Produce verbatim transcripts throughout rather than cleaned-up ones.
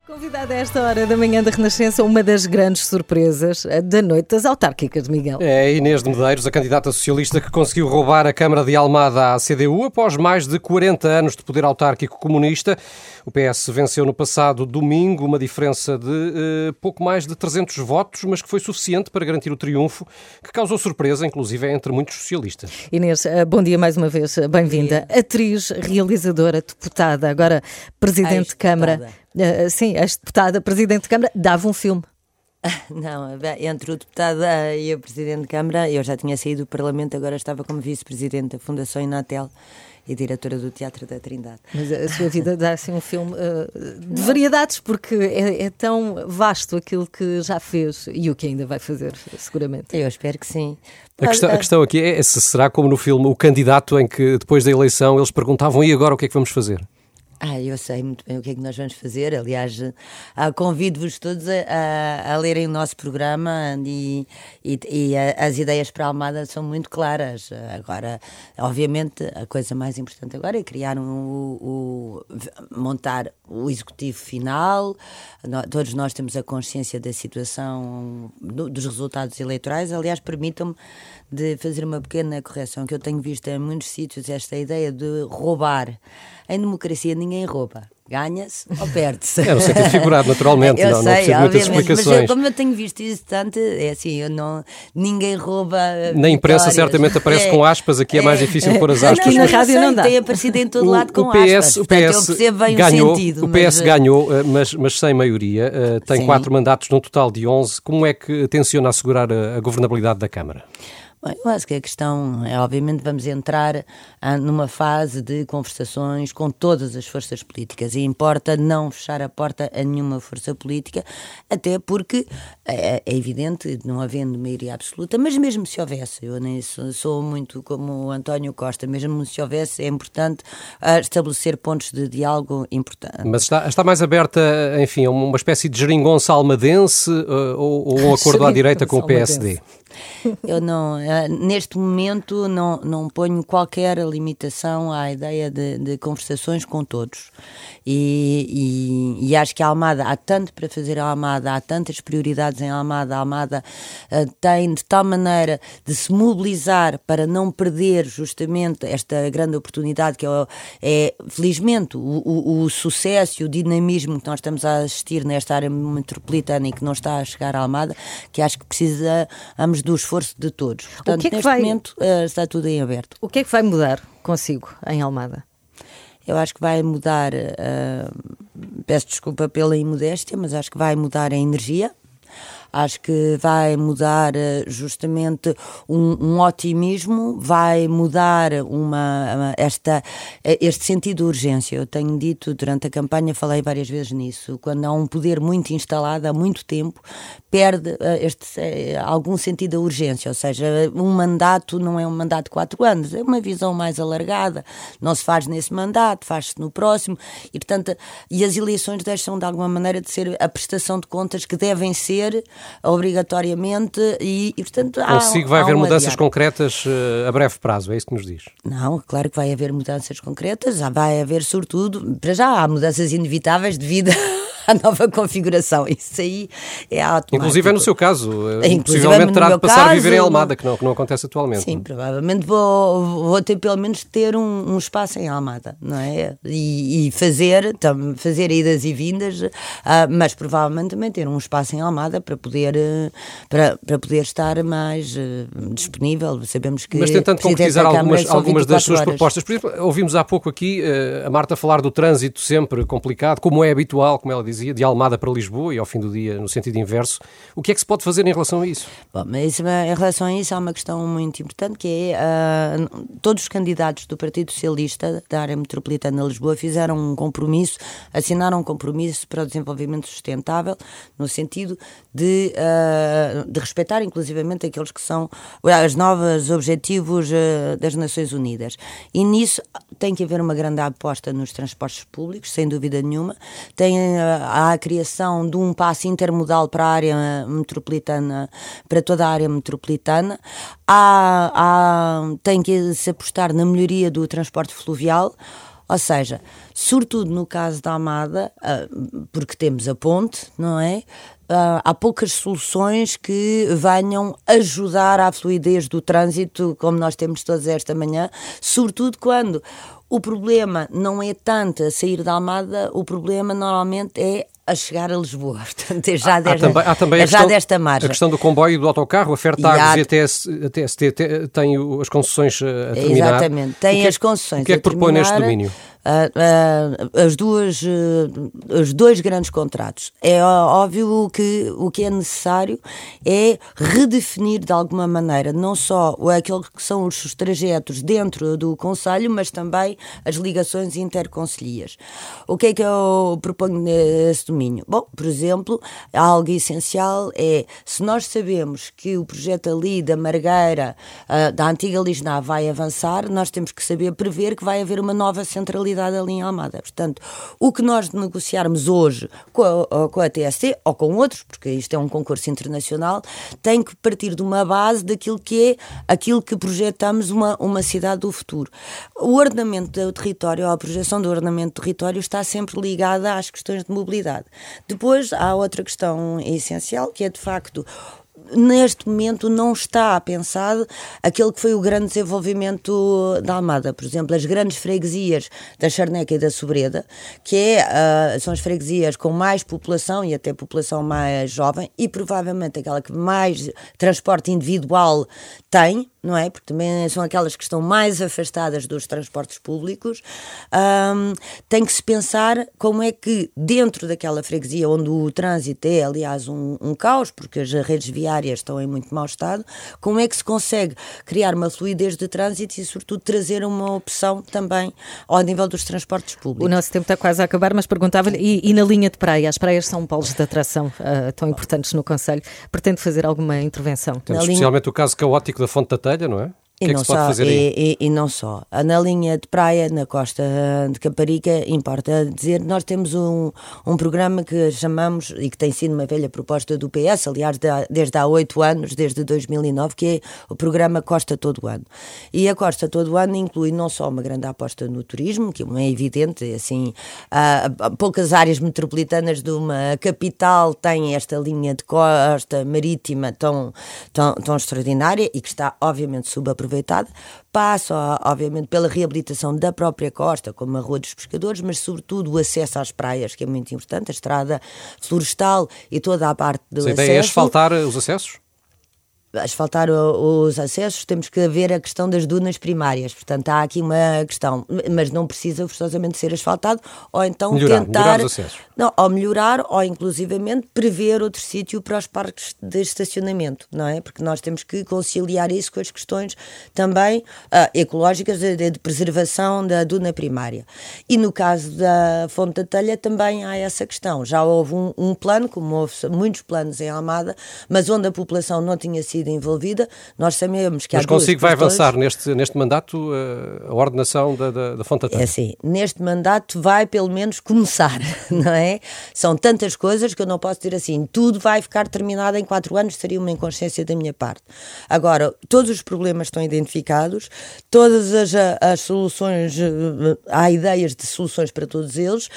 Convidada a esta hora da manhã da Renascença, uma das grandes surpresas da noite das autárquicas, Miguel. É Inês de Medeiros, a candidata socialista que conseguiu roubar a Câmara de Almada à C D U após mais de quarenta anos de poder autárquico comunista. O P S venceu no passado domingo uma diferença de uh, pouco mais de trezentos votos, mas que foi suficiente para garantir o triunfo, que causou surpresa, inclusive entre muitos socialistas. Inês, bom dia mais uma vez, bem-vinda. Atriz, realizadora, deputada, agora Presidente de Câmara. Uh, sim, ex-deputada, Presidente de Câmara, dava um filme. Não, entre o deputado e o Presidente de Câmara, eu já tinha saído do Parlamento, agora estava como Vice-Presidente da Fundação Inatel e diretora do Teatro da Trindade. Mas a sua vida dá assim um filme uh, de variedades, porque é, é tão vasto aquilo que já fez e o que ainda vai fazer, seguramente. Eu espero que sim. A questão, a questão aqui é se será como no filme o candidato em que depois da eleição eles perguntavam e agora o que é que vamos fazer? Ah, eu sei muito bem o que é que nós vamos fazer. Aliás, ah, convido-vos todos a, a, a lerem o nosso programa e, e, e a, as ideias para a Almada são muito claras. Agora, obviamente, a coisa mais importante agora é criar um, o, o, montar o executivo final. No, todos nós temos a consciência da situação do, dos resultados eleitorais. Aliás, permitam-me de fazer uma pequena correção, que eu tenho visto em muitos sítios esta ideia de roubar. Em democracia ninguém rouba. Ganha-se ou perde-se. É no sentido figurado, naturalmente. Eu não, sei, não precisa de muitas explicações. Mas eu, como eu tenho visto isso tanto, é assim, eu não, ninguém rouba. Na imprensa certamente aparece é, com aspas, aqui é, é mais difícil pôr as aspas. Aqui na rádio sei, não dá. Tem aparecido em todo o, lado com o P S, aspas. O P S Portanto, eu percebo bem ganhou, o sentido. O P S mas... ganhou, mas, mas sem maioria. Tem Sim. quatro mandatos num total de onze. Como é que tenciona assegurar a, a governabilidade da Câmara? Bem, eu acho que a questão é, obviamente, vamos entrar ah, numa fase de conversações com todas as forças políticas e importa não fechar a porta a nenhuma força política, até porque é, é evidente, não havendo maioria absoluta, mas mesmo se houvesse, eu nem sou, sou muito como o António Costa, mesmo se houvesse, é importante ah, estabelecer pontos de diálogo importantes. Mas está, está mais aberta, enfim, a uma espécie de geringonça almadense uh, ou, ou um acordo à direita com o P S D? Eu não, neste momento não, não ponho qualquer limitação à ideia de, de conversações com todos e, e, e acho que a Almada, há tanto para fazer a Almada, há tantas prioridades em Almada, a Almada uh, tem de tal maneira de se mobilizar para não perder justamente esta grande oportunidade que é, é felizmente o, o, o sucesso e o dinamismo que nós estamos a assistir nesta área metropolitana e que não está a chegar à Almada, que acho que precisamos do esforço de todos. Portanto, o que é que neste vai... momento uh, está tudo em aberto. O que é que vai mudar consigo em Almada? Eu acho que vai mudar, uh, peço desculpa pela imodéstia, mas acho que vai mudar a energia. Acho que vai mudar justamente um, um otimismo, vai mudar uma, esta, este sentido de urgência. Eu tenho dito durante a campanha, falei várias vezes nisso, quando há um poder muito instalado há muito tempo, perde este, algum sentido da urgência, ou seja, um mandato não é um mandato de quatro anos, é uma visão mais alargada, não se faz nesse mandato, faz-se no próximo, e portanto, e as eleições deixam de alguma maneira de ser a prestação de contas que devem ser obrigatoriamente e, e portanto há, Consigo vai há haver um mudanças adiar. concretas uh, a breve prazo, é isso que nos diz? Não, claro que vai haver mudanças concretas, vai haver sobretudo, para já há mudanças inevitáveis devido à nova configuração, isso aí é automático. Inclusive é no seu caso, Inclusive, possivelmente terá de passar caso, a viver em Almada, que não, que não acontece atualmente. Sim, não? provavelmente vou, vou ter pelo menos ter um, um espaço em Almada, não é? E, e fazer, tam, fazer idas e vindas, uh, mas provavelmente também ter um espaço em Almada para poder, uh, para, para poder estar mais uh, disponível. Sabemos que... Mas tentando concretizar algumas, algumas das suas horas. propostas, por exemplo, ouvimos há pouco aqui uh, a Marta falar do trânsito sempre complicado, como é habitual, como ela dizia, de Almada para Lisboa e ao fim do dia no sentido inverso. O que é que se pode fazer em relação a isso? Bom, mas isso, em relação a isso há uma questão muito importante que é uh, todos os candidatos do Partido Socialista da área metropolitana de Lisboa fizeram um compromisso, assinaram um compromisso para o desenvolvimento sustentável no sentido de, uh, de respeitar inclusivamente aqueles que são os novos objetivos uh, das Nações Unidas. E nisso tem que haver uma grande aposta nos transportes públicos, sem dúvida nenhuma. Tem uh, há a criação de um passe intermodal para a área metropolitana, para toda a área metropolitana. Há, há, tem que se apostar na melhoria do transporte fluvial. Ou seja, sobretudo no caso da Almada, porque temos a ponte, não é? Há poucas soluções que venham ajudar à fluidez do trânsito, como nós temos todos esta manhã, sobretudo quando o problema não é tanto a sair da Almada, o problema normalmente é a chegar a Lisboa. Portanto, é já, há, desta, há também, há também é a já questão, desta margem. A questão do comboio e do autocarro, a Fertagos e, há... e a T S T tem as concessões a terminar. Exatamente, tem que, as concessões. O que é que propõe neste domínio? Uh, uh, as duas, uh, os dois grandes contratos. É óbvio que o que é necessário é redefinir de alguma maneira não só aquilo que são os trajetos dentro do concelho, mas também as ligações interconcelhias. O que é que eu proponho nesse domínio? Bom, por exemplo, algo essencial é, se nós sabemos que o projeto ali da Margueira, uh, da antiga Lisná, vai avançar, nós temos que saber prever que vai haver uma nova centralidade ali em Almada. Portanto, o que nós negociarmos hoje com a, com a T S T ou com outros, porque isto é um concurso internacional, tem que partir de uma base daquilo que é aquilo que projetamos uma, uma cidade do futuro. O ordenamento do território, a projeção do ordenamento do território está sempre ligada às questões de mobilidade. Depois há outra questão essencial, que é de facto neste momento não está pensado aquele que foi o grande desenvolvimento da Almada. Por exemplo, as grandes freguesias da Charneca e da Sobreda, que é, uh, são as freguesias com mais população e até população mais jovem e provavelmente aquela que mais transporte individual tem, não é? Porque também são aquelas que estão mais afastadas dos transportes públicos. Um, tem que se pensar como é que dentro daquela freguesia onde o trânsito é, aliás, um, um caos, porque as redes viárias estão em muito mau estado, como é que se consegue criar uma fluidez de trânsito e, sobretudo, trazer uma opção também ao nível dos transportes públicos. O nosso tempo está quase a acabar, mas perguntava-lhe, e, e na linha de praia? As praias são polos de atração uh, tão importantes no concelho. Pretende fazer alguma intervenção? Temos especialmente linha... o caso caótico da Fonte da Telha, não é? O que é que se pode fazer aí? E, e, e não só. Na linha de praia, na costa de Caparica, importa dizer, nós temos um, um programa que chamamos, e que tem sido uma velha proposta do P S, aliás, desde há oito anos, desde dois mil e nove, que é o programa Costa Todo Ano. E a Costa Todo Ano inclui não só uma grande aposta no turismo, que é evidente, assim, há poucas áreas metropolitanas de uma capital têm esta linha de costa marítima tão, tão, tão extraordinária e que está, obviamente, subaproveitada. Passa, obviamente, pela reabilitação da própria costa, como a Rua dos Pescadores, mas, sobretudo, o acesso às praias, que é muito importante, a estrada florestal e toda a parte do acesso. A ideia é asfaltar os acessos? Asfaltar os acessos, temos que ver a questão das dunas primárias. Portanto, há aqui uma questão, mas não precisa forçosamente ser asfaltado, ou então melhorar, tentar... Melhorar os acessos. Não, ou melhorar, ou inclusivamente prever outro sítio para os parques de estacionamento, não é? Porque nós temos que conciliar isso com as questões também uh, ecológicas de, de preservação da duna primária. E no caso da Fonte da Telha também há essa questão. Já houve um, um plano, como houve muitos planos em Almada, mas onde a população não tinha sido envolvida, nós sabemos que mas há duas consigo vai questões... avançar neste, neste mandato uh, a ordenação da, da, da Fonte da Telha? É assim, neste mandato vai pelo menos começar, não é? São tantas coisas que eu não posso dizer assim, tudo vai ficar terminado em quatro anos, seria uma inconsciência da minha parte. Agora, todos os problemas estão identificados, todas as, as soluções, há ideias de soluções para todos eles.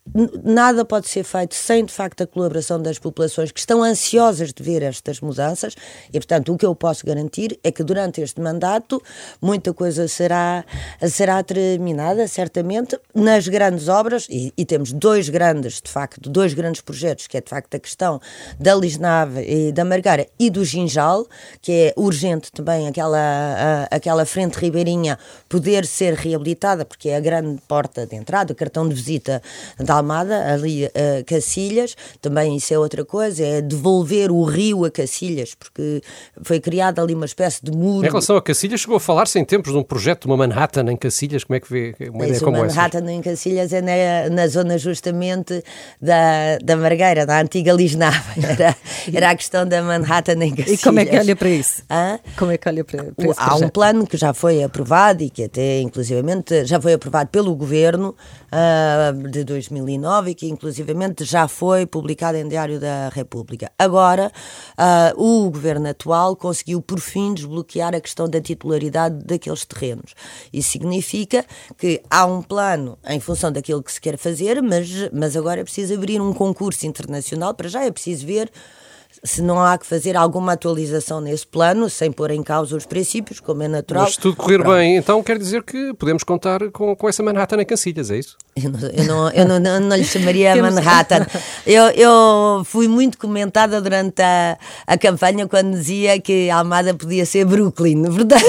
Nada pode ser feito sem, de facto, a colaboração das populações que estão ansiosas de ver estas mudanças e, portanto, o que eu posso garantir é que durante este mandato muita coisa será, será terminada, certamente, nas grandes obras, e, e temos dois grandes, de facto, dois grandes projetos, que é, de facto, a questão da Lisnave e da Margueira e do Ginjal, que é urgente também aquela, a, aquela frente ribeirinha poder ser reabilitada, porque é a grande porta de entrada, o cartão de visita da Almada, ali uh, Cacilhas, também isso é outra coisa, é devolver o rio a Cacilhas, porque foi criada ali uma espécie de muro. Em relação a Cacilhas, chegou a falar-se em tempos de um projeto de uma Manhattan em Cacilhas, como é que vê uma ideia como essa? Manhattan em Cacilhas é na, na zona justamente da, da Margueira, da antiga Lisnave, era, era a questão da Manhattan em Cacilhas. E como é que olha para isso? Hã? Como é que olha para, para esse Há um plano que já foi aprovado e que até, inclusivamente, já foi aprovado pelo Governo uh, de dois mil mil e nove e que inclusivamente já foi publicada em Diário da República. Agora, uh, o governo atual conseguiu por fim desbloquear a questão da titularidade daqueles terrenos. Isso significa que há um plano em função daquilo que se quer fazer, mas, mas agora é preciso abrir um concurso internacional, para já é preciso ver se não há que fazer alguma atualização nesse plano, sem pôr em causa os princípios, como é natural. Mas se tudo correr Pronto. bem, então quer dizer que podemos contar com, com essa Manhattan em Cacilhas, é isso? Eu não, eu não, eu não, não, não lhe chamaria Manhattan. Eu, eu fui muito comentada durante a, a campanha quando dizia que Almada podia ser Brooklyn, verdade?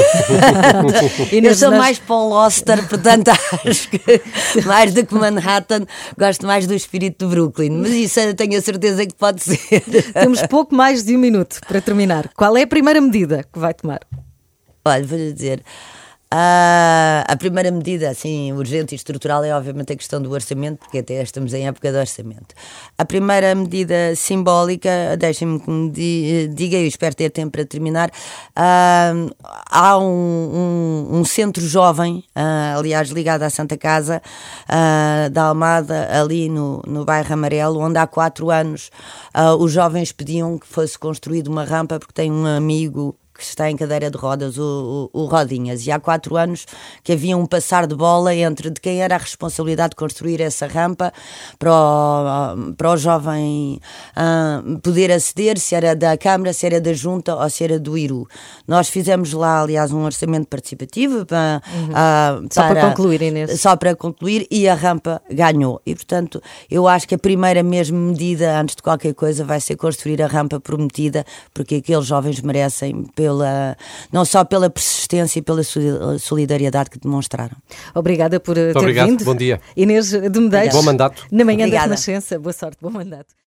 Eu sou mais para o Gloucester, portanto acho que mais do que Manhattan, gosto mais do espírito de Brooklyn, mas isso eu tenho a certeza que pode ser. Temos pouco mais de um minuto para terminar. Qual é a primeira medida que vai tomar? Olha, vou-lhe dizer, a, a primeira medida, assim, urgente e estrutural é obviamente a questão do orçamento, porque até estamos em época de orçamento. A primeira medida simbólica, deixem-me que me diga, eu espero ter tempo para terminar, uh, há um, um, um centro jovem, uh, aliás ligado à Santa Casa, uh, da Almada, ali no, no bairro Amarelo, onde há quatro anos uh, os jovens pediam que fosse construída uma rampa, porque tem um amigo que está em cadeira de rodas, o, o, o Rodinhas, e há quatro anos que havia um passar de bola entre de quem era a responsabilidade de construir essa rampa para o, para o jovem uh, poder aceder, se era da Câmara, se era da Junta ou se era do I R U. Nós fizemos lá, aliás, um orçamento participativo para, uhum. uh, só para, para concluir, Inês. Só para concluir, e a rampa ganhou. E, portanto, eu acho que a primeira mesmo medida, antes de qualquer coisa, vai ser construir a rampa prometida, porque aqueles jovens merecem Pela, não só pela persistência e pela solidariedade que demonstraram. Obrigada por ter Muito obrigado. vindo. Bom dia. Inês de Medeiros. Bom mandato. Na manhã Obrigada. da Renascença. Boa sorte, bom mandato.